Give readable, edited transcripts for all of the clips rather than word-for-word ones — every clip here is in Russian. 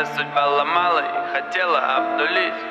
Когда судьба ломала и хотела обнулить,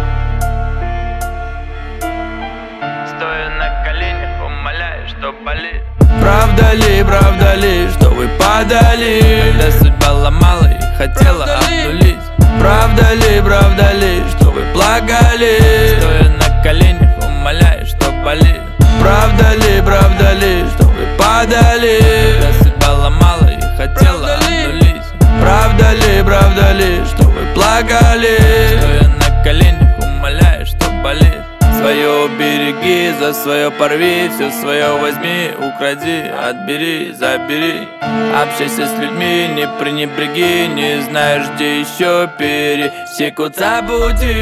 стоя на коленях, умоляя, что болит. Правда ли, что вы падали? Когда судьба ломала и хотела обнулить, Правда ли, что вы плакали? стоя на коленях, умоляя, что болит. Правда ли, что вы падали? Когда судьба ломала и хотела обнулить, Правда ли, что вы плакали? стоя на коленях, умоляя, что болит. Свое убереги, за свое порви, все свое возьми, укради, отбери, забери. Общайся с людьми, не пренебреги, не знаешь, где еще пересекутся пути.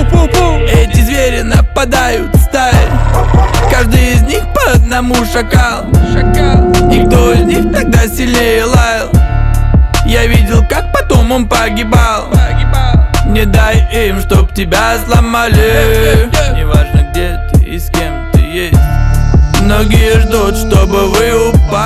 Эти звери нападают стаей, каждый из них по одному шакал. И кто из них тогда сильнее лаял? Я видел, как потом он погибал. Не дай им, чтоб тебя сломали. Неважно, где ты и с кем ты есть, Многие ждут, чтобы вы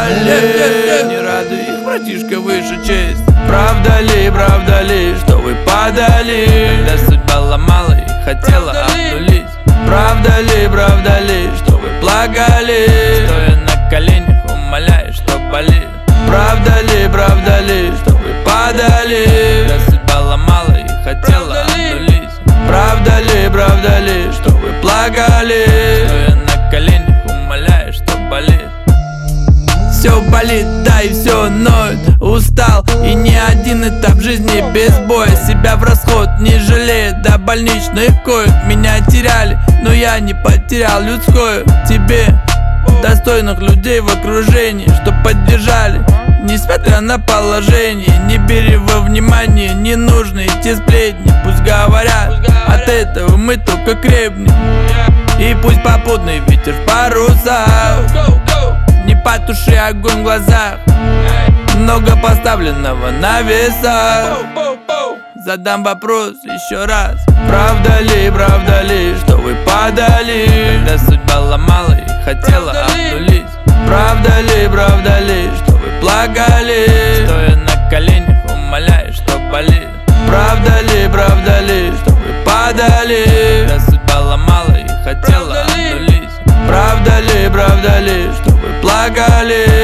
упали. не радуй их, братишка, выше честь. Правда ли, что вы падали? Когда судьба ломала и хотела обнулить, Правда ли, что вы плакали? стоя на коленях, умоляя, что болит. Правда ли, что вы падали? Когда судьба ломала и хотела обнулить, Правда ли, что вы плакали? стоя на коленях, умоляя, что болит. Все болит, да и все ноет. Устал, и ни один этап жизни без боя. Себя в расход не жалеет, до больничных коек. Меня теряли, но я не потерял людское. Тебе достойных людей в окружении, что поддержали, несмотря на положение. Не бери во внимание ненужные те сплетни. Пусть говорят, от этого мы только крепнем. И пусть попутный ветер в парусах не потуши огонь в глазах. Много поставленного на весах. Задам вопрос еще раз. Правда ли, что вы падали? Когда судьба ломала и хотела обнулить, Правда ли, что вы плакали? стоя на коленях, умоляя, что болит. Правда ли, что вы падали? Когда судьба ломала и хотела обнулить, Правда ли, что вы плакали?